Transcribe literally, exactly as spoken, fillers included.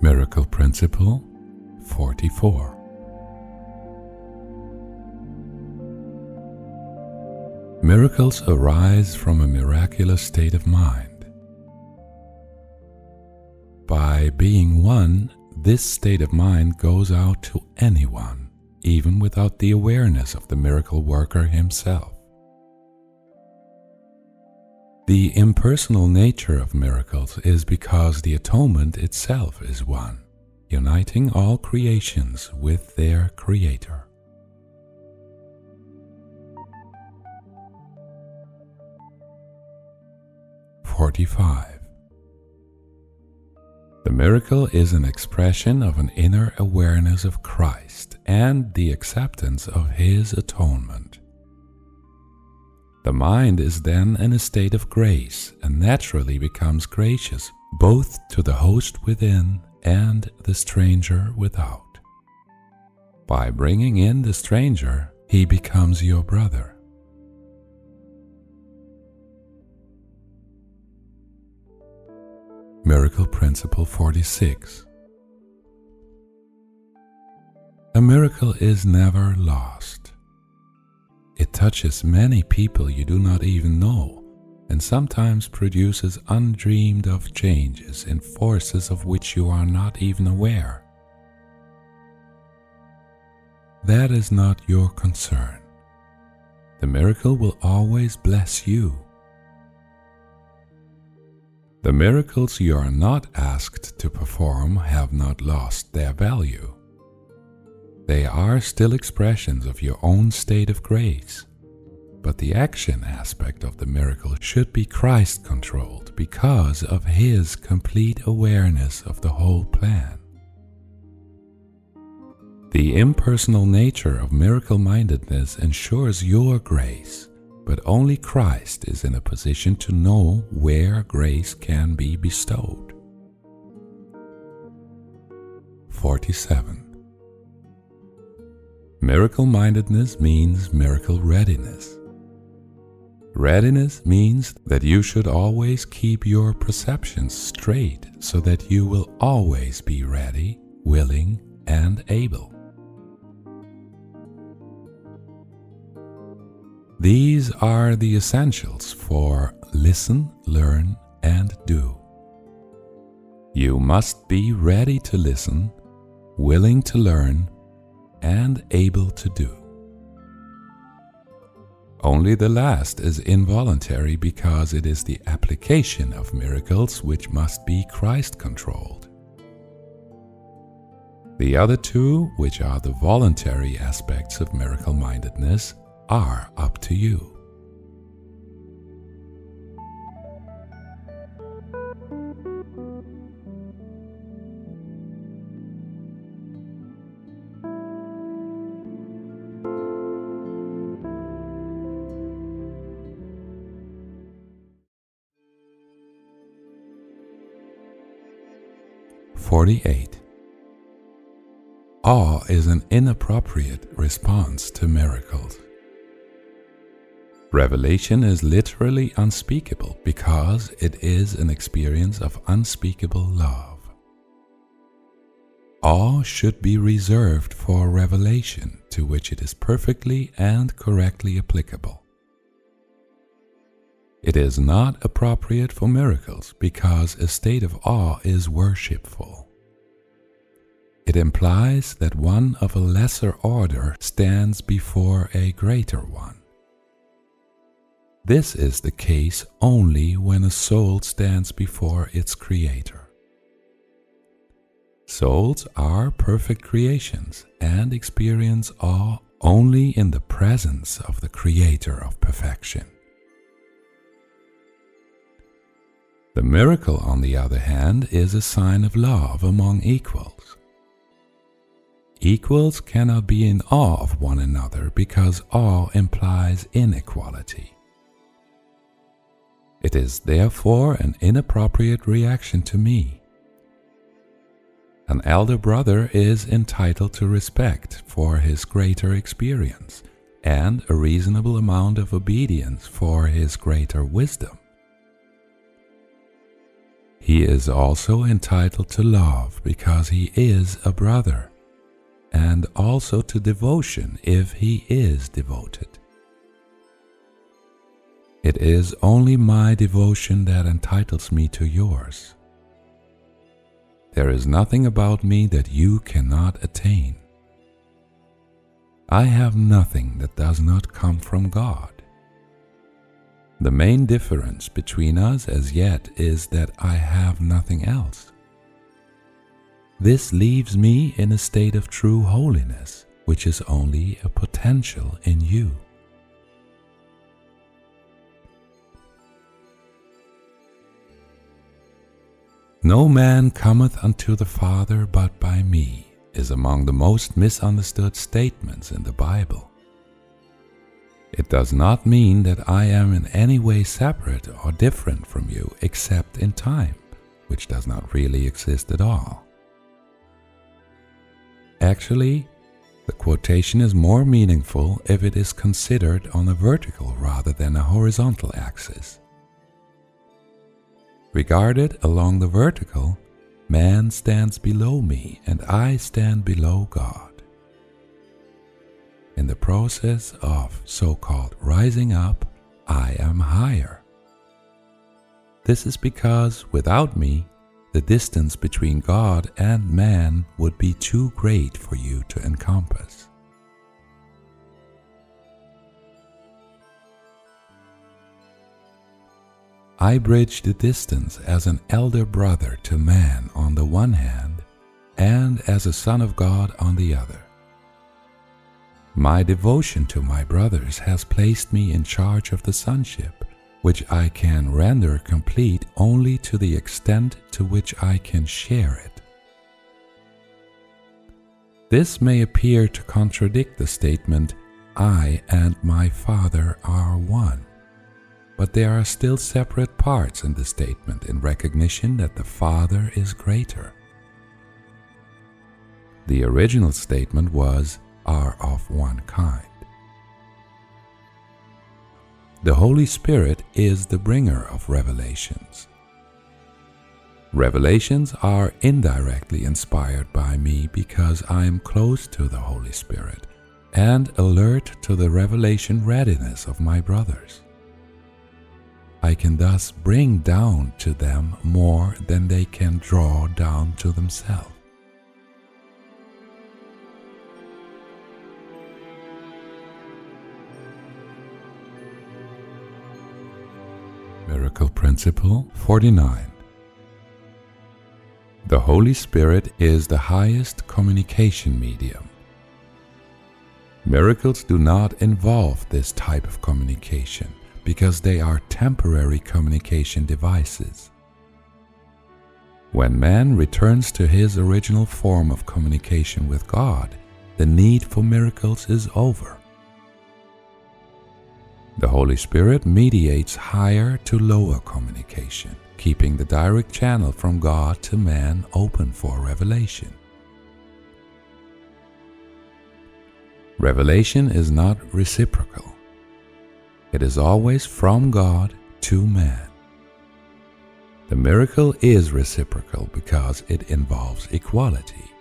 Miracle Principle forty-four. Miracles arise from a miraculous state of mind. By being one, this state of mind goes out to anyone, even without the awareness of the miracle worker himself. The impersonal nature of miracles is because the atonement itself is one, uniting all creations with their Creator. forty-five. The miracle is an expression of an inner awareness of Christ and the acceptance of His atonement. The mind is then in a state of grace and naturally becomes gracious both to the host within and the stranger without. By bringing in the stranger, he becomes your brother. Miracle Principle forty-six. A miracle is never lost. It touches many people you do not even know, and sometimes produces undreamed of changes in forces of which you are not even aware. That is not your concern. The miracle will always bless you. The miracles you are not asked to perform have not lost their value. They are still expressions of your own state of grace, but the action aspect of the miracle should be Christ-controlled because of His complete awareness of the whole plan. The impersonal nature of miracle-mindedness ensures your grace, but only Christ is in a position to know where grace can be bestowed. forty-seven. Miracle-mindedness means miracle readiness. Readiness means that you should always keep your perceptions straight so that you will always be ready, willing, and able. These are the essentials for listen, learn, and do. You must be ready to listen, willing to learn, and able to do. Only the last is involuntary because it is the application of miracles which must be Christ-controlled. The other two, which are the voluntary aspects of miracle-mindedness, are up to you. forty-eight. Awe is an inappropriate response to miracles. Revelation is literally unspeakable because it is an experience of unspeakable love. Awe should be reserved for revelation, to which it is perfectly and correctly applicable. It is not appropriate for miracles because a state of awe is worshipful. It implies that one of a lesser order stands before a greater one. This is the case only when a soul stands before its Creator. Souls are perfect creations and experience awe only in the presence of the Creator of perfection. The miracle, on the other hand, is a sign of love among equals. Equals cannot be in awe of one another because awe implies inequality. It is therefore an inappropriate reaction to me. An elder brother is entitled to respect for his greater experience and a reasonable amount of obedience for his greater wisdom. He is also entitled to love because he is a brother, and also to devotion if he is devoted. It is only my devotion that entitles me to yours. There is nothing about me that you cannot attain. I have nothing that does not come from God. The main difference between us as yet is that I have nothing else. This leaves me in a state of true holiness, which is only a potential in you. No man cometh unto the Father but by me is among the most misunderstood statements in the Bible. It does not mean that I am in any way separate or different from you except in time, which does not really exist at all. Actually, the quotation is more meaningful if it is considered on a vertical rather than a horizontal axis. Regarded along the vertical, man stands below me and I stand below God. In the process of so-called rising up, I am higher. This is because without me, the distance between God and man would be too great for you to encompass. I bridge the distance as an elder brother to man on the one hand, and as a son of God on the other. My devotion to my brothers has placed me in charge of the sonship, which I can render complete only to the extent to which I can share it. This may appear to contradict the statement, I and my Father are one. But there are still separate parts in the statement in recognition that the Father is greater. The original statement was, are of one kind. The Holy Spirit is the bringer of revelations. Revelations are indirectly inspired by me because I am close to the Holy Spirit and alert to the revelation readiness of my brothers. I can thus bring down to them more than they can draw down to themselves. Miracle Principle forty-nine. The Holy Spirit is the highest communication medium. Miracles do not involve this type of communication, because they are temporary communication devices. When man returns to his original form of communication with God, the need for miracles is over. The Holy Spirit mediates higher to lower communication, keeping the direct channel from God to man open for revelation. Revelation is not reciprocal. It is always from God to man. The miracle is reciprocal because it involves equality.